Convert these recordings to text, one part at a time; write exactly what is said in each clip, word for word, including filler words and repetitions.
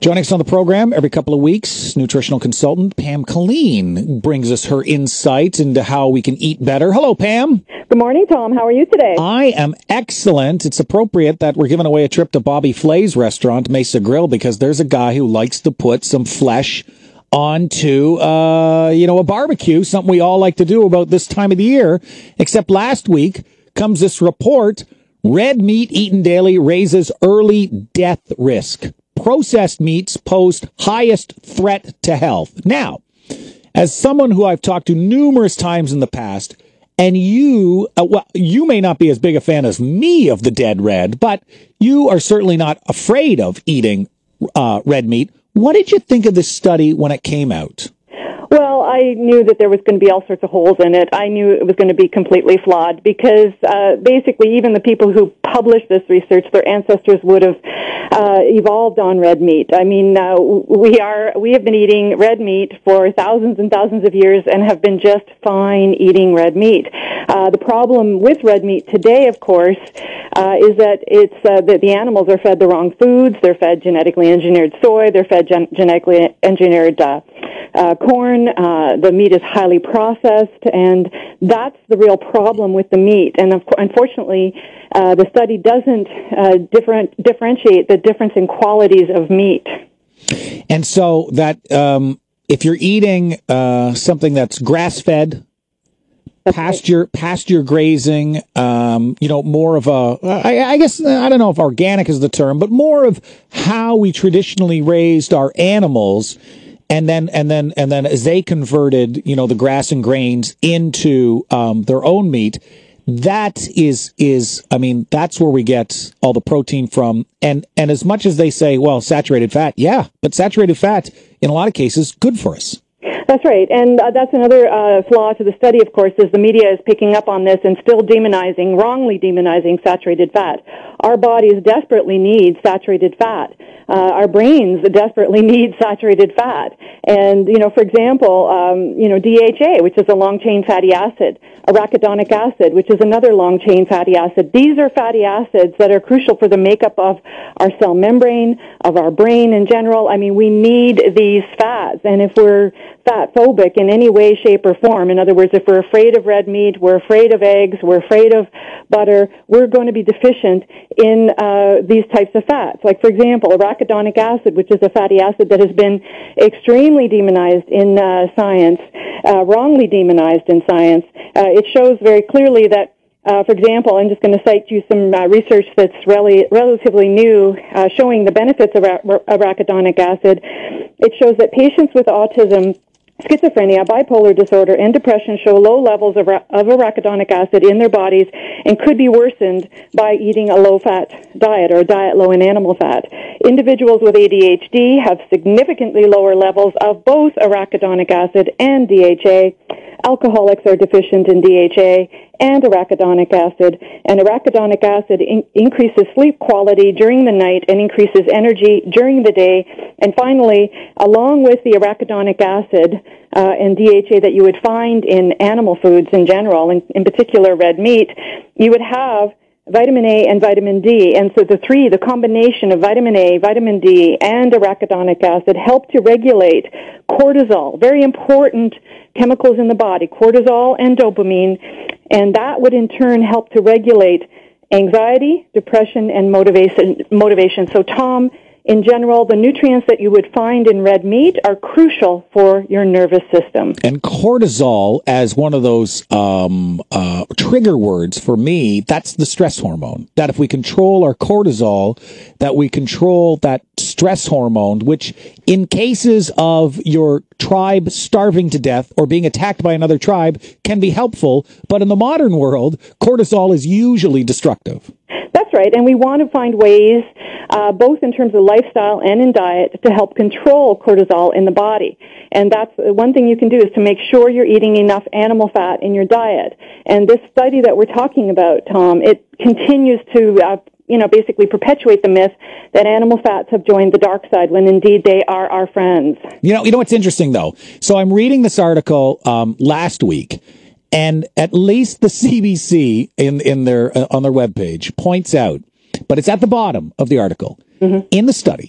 Joining us on the program every couple of weeks, nutritional consultant Pam Colleen brings us her insight into how we can eat better. Hello, Pam. Good morning, Tom. How are you today? I am excellent. It's appropriate that we're giving away a trip to Bobby Flay's restaurant, Mesa Grill, because there's a guy who likes to put some flesh onto, uh, you know, a barbecue, something we all like to do about this time of the year. Except last week comes this report, red meat eaten daily raises early death risk. Processed meats pose highest threat to health. Now, as someone who I've talked to numerous times in the past, and you, uh, well, you may not be as big a fan as me of the dead red, but you are certainly not afraid of eating uh, red meat. What did you think of this study when it came out? Well, I knew that there was going to be all sorts of holes in it. I knew it was going to be completely flawed because uh, basically even the people who published this research, their ancestors would have uh, evolved on red meat. I mean, uh, we are we have been eating red meat for thousands and thousands of years and have been just fine eating red meat. Uh, the problem with red meat today, of course, uh, is that it's uh, that the animals are fed the wrong foods. They're fed genetically engineered soy. They're fed gen- genetically engineered uh, uh, corn. Uh, the meat is highly processed, and that's the real problem with the meat. And of, unfortunately, uh, the study doesn't uh, different, differentiate the difference in qualities of meat. And so that um, if you're eating uh, something that's grass-fed, That's pasture, right. pasture grazing, um, you know, more of a, I, I guess, I don't know if organic is the term, but more of how we traditionally raised our animals. And then, and then, and then as they converted, you know, the grass and grains into, um, their own meat, that is, is, I mean, that's where we get all the protein from. And, and as much as they say, well, saturated fat, yeah, but saturated fat in a lot of cases, good for us. That's right, and uh, that's another uh, flaw to the study, of course, is the media is picking up on this and still demonizing, wrongly demonizing saturated fat. Our bodies desperately need saturated fat. Uh, our brains desperately need saturated fat. And, you know, for example, um, you know, D H A, which is a long-chain fatty acid, arachidonic acid, which is another long-chain fatty acid. These are fatty acids that are crucial for the makeup of our cell membrane, of our brain in general. I mean, we need these fats, and if we're fat phobic in any way, shape, or form, in other words, if we're afraid of red meat, we're afraid of eggs, we're afraid of butter, we're going to be deficient in uh, these types of fats. Like, for example, arachidonic acid, which is a fatty acid that has been extremely demonized in uh, science, uh, wrongly demonized in science. Uh, it shows very clearly that Uh, for example, I'm just going to cite you some uh, research that's really, relatively new, uh, showing the benefits of ara- arachidonic acid. It shows that patients with autism, schizophrenia, bipolar disorder, and depression show low levels of, ra- of arachidonic acid in their bodies and could be worsened by eating a low-fat diet or a diet low in animal fat. Individuals with A D H D have significantly lower levels of both arachidonic acid and D H A. Alcoholics are deficient in D H A and arachidonic acid, and arachidonic acid in- increases sleep quality during the night and increases energy during the day. And finally, along with the arachidonic acid uh, and D H A that you would find in animal foods in general, in, in particular red meat, you would have vitamin A and vitamin D. And so the three, the combination of vitamin A, vitamin D, and arachidonic acid help to regulate cortisol, very important chemicals in the body, cortisol and dopamine, and that would in turn help to regulate anxiety, depression, and motivation. motivation. So, Tom, in general, the nutrients that you would find in red meat are crucial for your nervous system. And cortisol, as one of those um, uh, trigger words for me, that's the stress hormone. That if we control our cortisol, that we control that stress hormone, which in cases of your tribe starving to death or being attacked by another tribe can be helpful. But in the modern world, cortisol is usually destructive. That's right, and we want to find ways, uh, both in terms of lifestyle and in diet, to help control cortisol in the body. And that's one thing you can do is to make sure you're eating enough animal fat in your diet. And this study that we're talking about, Tom, it continues to, uh, you know, basically perpetuate the myth that animal fats have joined the dark side when indeed they are our friends. You know, you know what's interesting though? So I'm reading this article um, last week. And at least the C B C in in their uh, on their webpage points out, but it's at the bottom of the article, mm-hmm. in the study,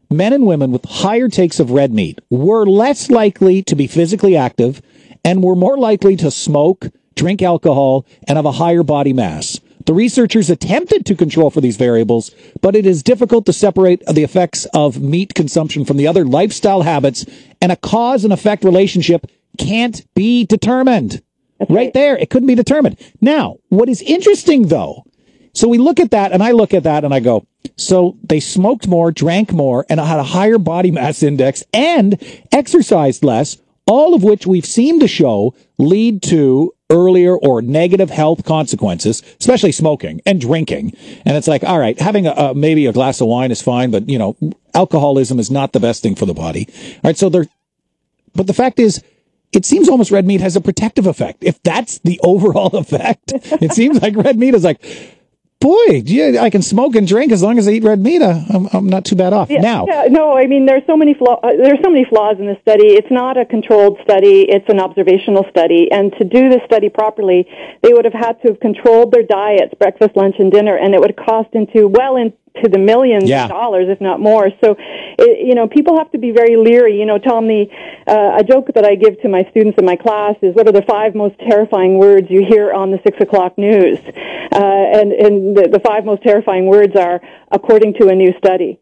men and women with higher takes of red meat were less likely to be physically active and were more likely to smoke, drink alcohol, and have a higher body mass. The researchers attempted to control for these variables, but it is difficult to separate the effects of meat consumption from the other lifestyle habits, and a cause and effect relationship can't be determined. Right. right there, it couldn't be determined. Now, what is interesting, though, so we look at that, and I look at that, and I go, so they smoked more, drank more, and had a higher body mass index, and exercised less, all of which we've seen to show lead to earlier or negative health consequences, especially smoking and drinking. And it's like, all right, having a, a maybe a glass of wine is fine, but, you know, alcoholism is not the best thing for the body. All right, so they're, but the fact is, it seems almost red meat has a protective effect. If that's the overall effect, it seems like red meat is like, boy, yeah, I can smoke and drink as long as I eat red meat. I'm, I'm not too bad off. Yeah, now, yeah, no, I mean there's so many flaw- uh, there's so many flaws in this study. It's not a controlled study; it's an observational study. And to do this study properly, they would have had to have controlled their diets, breakfast, lunch, and dinner, and it would cost into well into the millions yeah. of dollars, if not more. So, it, you know, people have to be very leery. You know, Tom, the uh, a joke that I give to my students in my class is, "What are the five most terrifying words you hear on the six o'clock news?" Uh, and and the, the five most terrifying words are, "according to a new study."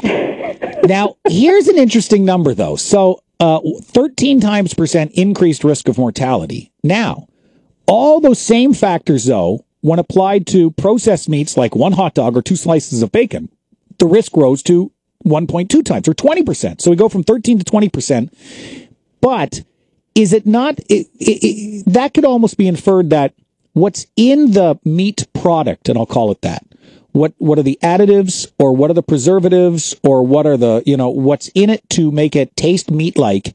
Now, here's an interesting number, though. So, uh, thirteen times percent increased risk of mortality. Now, all those same factors, though, when applied to processed meats like one hot dog or two slices of bacon, the risk rose to one point two times or twenty percent. So we go from thirteen to twenty percent. But is it not, it, it, it, that could almost be inferred that what's in the meat product, and I'll call it that, what, what are the additives or what are the preservatives or what are the, you know, what's in it to make it taste meat-like?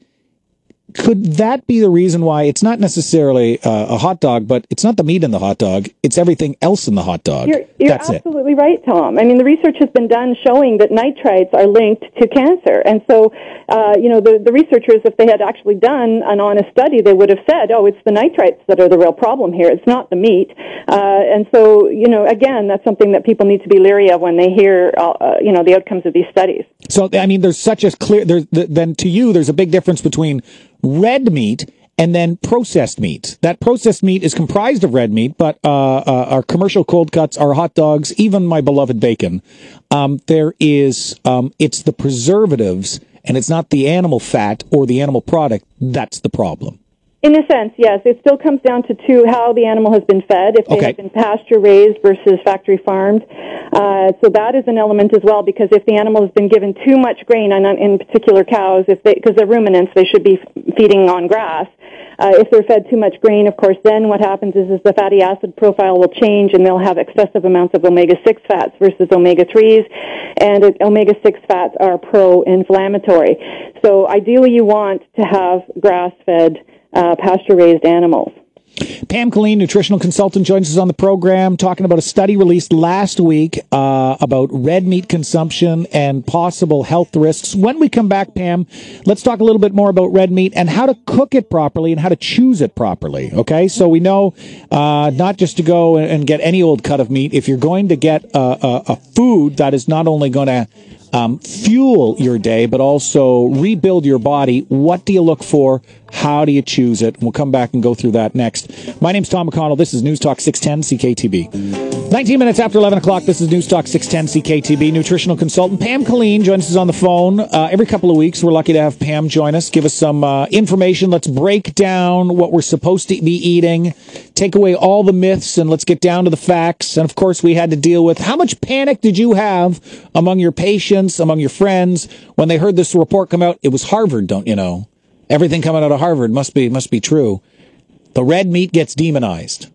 Could that be the reason why it's not necessarily uh, a hot dog, but it's not the meat in the hot dog, it's everything else in the hot dog? You're, you're That's absolutely it. right, Tom. I mean, the research has been done showing that nitrites are linked to cancer. And so, uh, you know, the, the researchers, if they had actually done an honest study, they would have said, oh, it's the nitrites that are the real problem here. It's not the meat. Uh, and so, you know, again, that's something that people need to be leery of when they hear, uh, you know, the outcomes of these studies. So, I mean, there's such a clear, there's, then to you, there's a big difference between red meat and then processed meat. That processed meat is comprised of red meat, but uh, uh, our commercial cold cuts, our hot dogs, even my beloved bacon, um, there is, um, it's the preservatives and it's not the animal fat or the animal product that's the problem. In a sense, yes. It still comes down to two, how the animal has been fed, if they okay. have been pasture-raised versus factory-farmed. Uh, so that is an element as well, because if the animal has been given too much grain, and in particular cows, if they, because they're ruminants, they should be feeding on grass. Uh, if they're fed too much grain, of course, then what happens is, is the fatty acid profile will change, and they'll have excessive amounts of omega six fats versus omega threes, and uh, omega six fats are pro-inflammatory. So ideally you want to have grass-fed Uh, pasture-raised animals. Pam Killeen, nutritional consultant, joins us on the program talking about a study released last week uh, about red meat consumption and possible health risks. When we come back, Pam, let's talk a little bit more about red meat and how to cook it properly and how to choose it properly. Okay, so we know uh, not just to go and get any old cut of meat. If you're going to get a, a, a food that is not only going to Um, fuel your day, but also rebuild your body. What do you look for? How do you choose it? We'll come back and go through that next. My name's Tom McConnell. This is News Talk six ten C K T B. nineteen minutes after eleven o'clock, this is News Talk six ten C K T B. Nutritional consultant Pam Killeen joins us on the phone. Uh, every couple of weeks, we're lucky to have Pam join us, give us some uh, information. Let's break down what we're supposed to be eating, take away all the myths, and let's get down to the facts. And, of course, we had to deal with how much panic did you have among your patients, among your friends, when they heard this report come out? It was Harvard, don't you know? Everything coming out of Harvard must be must be true. The red meat gets demonized.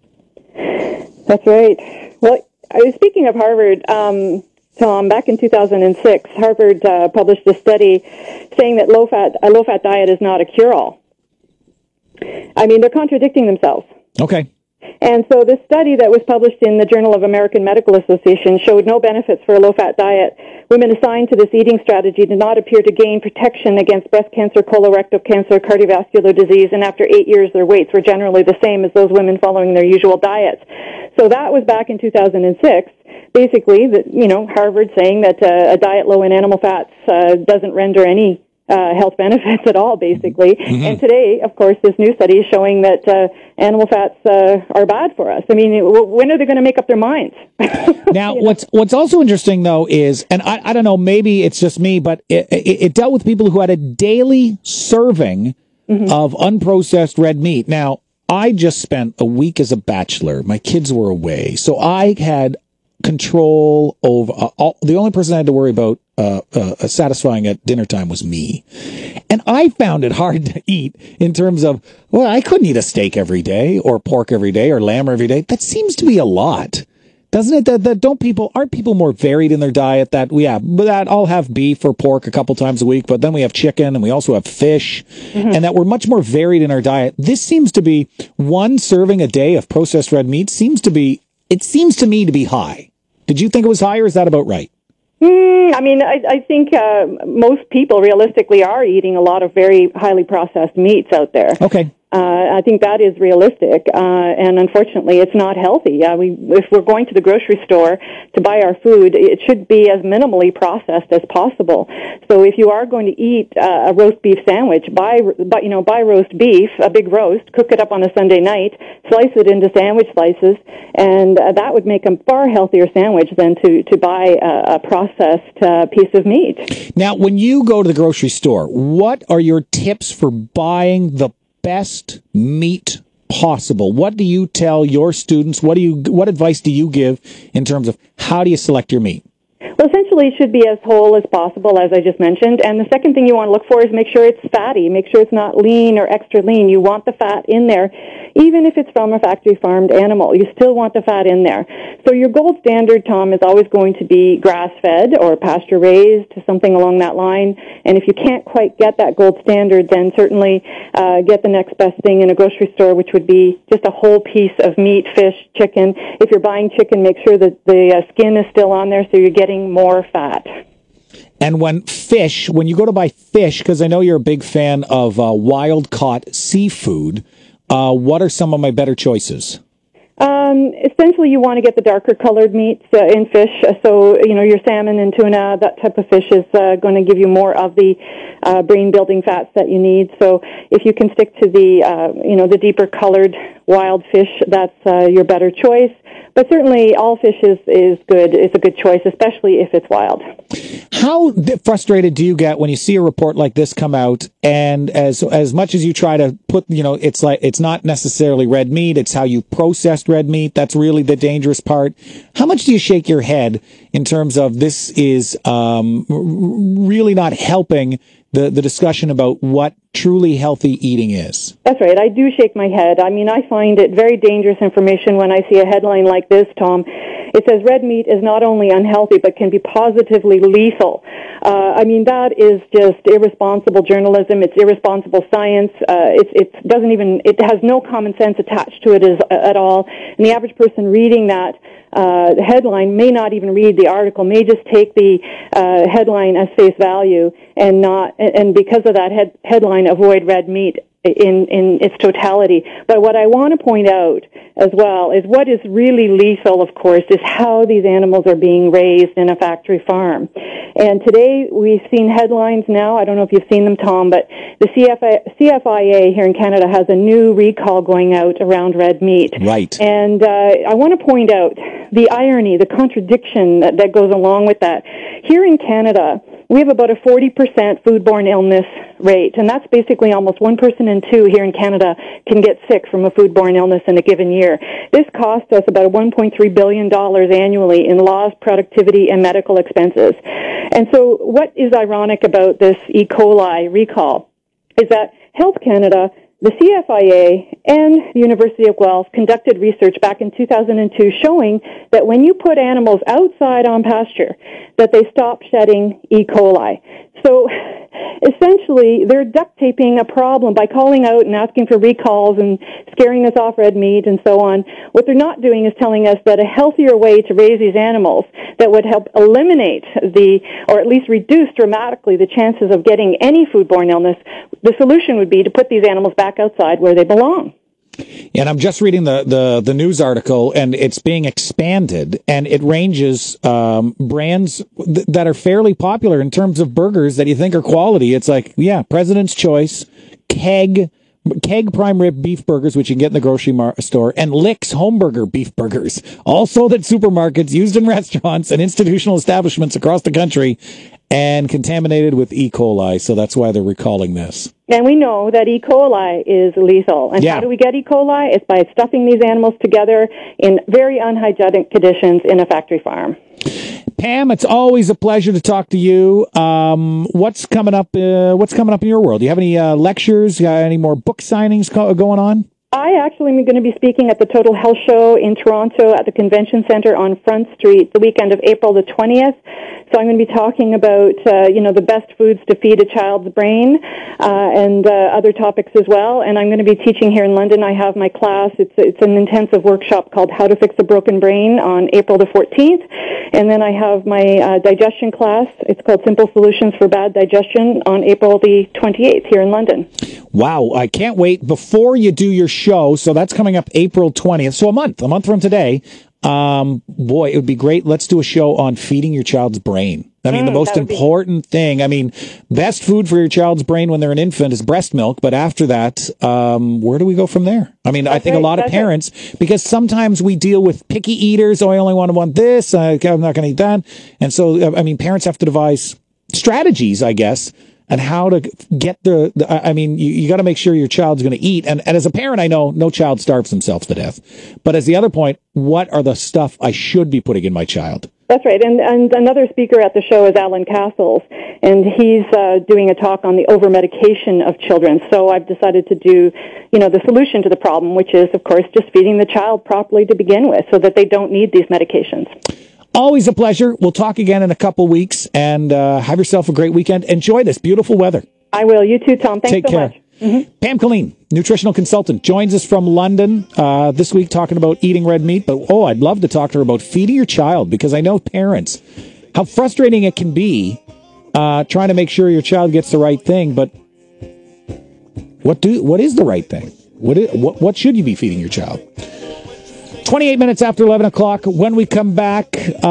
That's right. Well, I was speaking of Harvard, um, Tom, back in two thousand six, Harvard uh, published a study saying that low-fat a low-fat diet is not a cure-all. I mean, they're contradicting themselves. Okay. And so this study that was published in the Journal of American Medical Association showed no benefits for a low-fat diet. Women assigned to this eating strategy did not appear to gain protection against breast cancer, colorectal cancer, cardiovascular disease, and after eight years their weights were generally the same as those women following their usual diets. So that was back in two thousand six. Basically, that you know, Harvard saying that uh, a diet low in animal fats uh, doesn't render any uh, health benefits at all, basically. Mm-hmm. And today, of course, this new study is showing that uh, animal fats uh, are bad for us. I mean, when are they going to make up their minds? Now, you know? what's what's also interesting, though, is, and I, I don't know, maybe it's just me, but it, it, it dealt with people who had a daily serving mm-hmm. of unprocessed red meat. Now, I just spent a week as a bachelor. My kids were away, so I had control over uh, all, the only person I had to worry about uh, uh, satisfying at dinner time was me. And I found it hard to eat in terms of, well, I couldn't eat a steak every day or pork every day or lamb every day. That seems to be a lot, doesn't it? That, that don't people, aren't people more varied in their diet? That, yeah, that I'll have beef or pork a couple times a week, but then we have chicken and we also have fish, mm-hmm. and that we're much more varied in our diet. This seems to be one serving a day of processed red meat seems to be, it seems to me to be high. Did you think it was high, or is that about right? Mm, I mean, I, I think uh, most people realistically are eating a lot of very highly processed meats out there. Okay. Uh, I think that is realistic, uh, and unfortunately, it's not healthy. Uh, we, if we're going to the grocery store to buy our food, it should be as minimally processed as possible. So, if you are going to eat uh, a roast beef sandwich, buy, buy, you know, buy roast beef, a big roast, cook it up on a Sunday night, slice it into sandwich slices, and uh, that would make a far healthier sandwich than to to buy a, a processed uh, piece of meat. Now, when you go to the grocery store, what are your tips for buying the best meat possible? What do you tell your students? What do you, what advice do you give in terms of how do you select your meat? Well, essentially, it should be as whole as possible, as I just mentioned. And the second thing you want to look for is make sure it's fatty. Make sure it's not lean or extra lean. You want the fat in there. Even if it's from a factory-farmed animal, you still want the fat in there. So your gold standard, Tom, is always going to be grass-fed or pasture-raised, something along that line. And if you can't quite get that gold standard, then certainly uh, get the next best thing in a grocery store, which would be just a whole piece of meat, fish, chicken. If you're buying chicken, make sure that the uh, skin is still on there so you're getting more fat. And when fish, when you go to buy fish, because I know you're a big fan of uh, wild-caught seafood, uh, what are some of my better choices? Um, essentially, you want to get the darker colored meats uh, in fish. Uh, so, you know, your salmon and tuna, that type of fish is uh, going to give you more of the uh, brain-building fats that you need. So, if you can stick to the, uh, you know, the deeper colored wild fish, that's uh, your better choice. But certainly, all fish is, is good. It's a good choice, especially if it's wild. How frustrated do you get when you see a report like this come out, and as as much as you try to put, you know, it's like it's not necessarily red meat, it's how you processed red meat. That's really the dangerous part. How much do you shake your head in terms of this is um, really not helping the, the discussion about what truly healthy eating is? That's right. I do shake my head. I mean, I find it very dangerous information when I see a headline like this, Tom. It says red meat is not only unhealthy, but can be positively lethal. Uh, I mean, that is just irresponsible journalism. It's irresponsible science. Uh, it, it doesn't even, it has no common sense attached to it as, at all. And the average person reading that uh, headline may not even read the article, may just take the uh, headline as face value and not, and because of that head, headline, avoid red meat in, in its totality. But what I want to point out as well is what is really lethal, of course, is how these animals are being raised in a factory farm. And today we've seen headlines now, I don't know if you've seen them, Tom, but the C F I A here in Canada has a new recall going out around red meat. Right. And uh, I want to point out the irony, the contradiction that, that goes along with that. Here in Canada, we have about a forty percent foodborne illness rate, and that's basically almost one person in two here in Canada can get sick from a foodborne illness in a given year. This costs us about one point three billion dollars annually in lost productivity and medical expenses. And so what is ironic about this E. coli recall is that Health Canada, the C F I A, and the University of Guelph conducted research back in two thousand two showing that when you put animals outside on pasture, that they stop shedding E. coli. So essentially, they're duct taping a problem by calling out and asking for recalls and scaring us off red meat and so on. What they're not doing is telling us that a healthier way to raise these animals that would help eliminate the, or at least reduce dramatically the chances of getting any foodborne illness, the solution would be to put these animals back outside where they belong. And I'm just reading the, the, the news article, and it's being expanded, and it ranges um, brands th- that are fairly popular in terms of burgers that you think are quality. It's like, yeah, President's Choice, Keg, Keg prime rib beef burgers, which you can get in the grocery mar- store, and Lick's home burger beef burgers, all sold at supermarkets, used in restaurants and institutional establishments across the country, and contaminated with E. coli. So that's why they're recalling this. And we know that E. coli is lethal. And yeah. how do we get E. coli? It's by stuffing these animals together in very unhygienic conditions in a factory farm. Pam, it's always a pleasure to talk to you. Um, what's coming up? Uh, what's coming up in your world? Do you have any uh, lectures? You got any more book signings co- going on? I actually am going to be speaking at the Total Health Show in Toronto at the Convention Center on Front Street the weekend of April the twentieth. So I'm going to be talking about, uh, you know, the best foods to feed a child's brain uh, and uh, other topics as well. And I'm going to be teaching here in London. I have my class. It's it's an intensive workshop called How to Fix a Broken Brain on April the fourteenth. And then I have my uh, digestion class. It's called Simple Solutions for Bad Digestion on April the twenty-eighth here in London. Wow, I can't wait. Before you do your show, so that's coming up April twentieth, so a month, a month from today. Um, boy, it would be great. Let's do a show on feeding your child's brain. I mean, mm, the most important be- thing, I mean, best food for your child's brain when they're an infant is breast milk. But after that, um, where do we go from there? I mean, that's I think right, a lot of parents, right. because sometimes we deal with picky eaters. Oh, I only want to want this. I, I'm not going to eat that. And so, I mean, parents have to devise strategies, I guess, and how to get the, the I mean, you, you got to make sure your child's going to eat. And, and as a parent, I know no child starves themselves to death. But as the other point, what are the stuff I should be putting in my child? That's right. And, and another speaker at the show is Alan Castles, and he's uh, doing a talk on the over-medication of children. So I've decided to do, you know, the solution to the problem, which is, of course, just feeding the child properly to begin with so that they don't need these medications. Always a pleasure. We'll talk again in a couple weeks, and uh, have yourself a great weekend. Enjoy this beautiful weather. I will. You too, Tom. Thanks Take so care. much. Mm-hmm. Pam Colleen, nutritional consultant, joins us from London uh, this week talking about eating red meat. But, oh, I'd love to talk to her about feeding your child, because I know parents, how frustrating it can be uh, trying to make sure your child gets the right thing. But what do what is the right thing? What is, what, what should you be feeding your child? twenty-eight minutes after eleven o'clock. When we come back... Uh,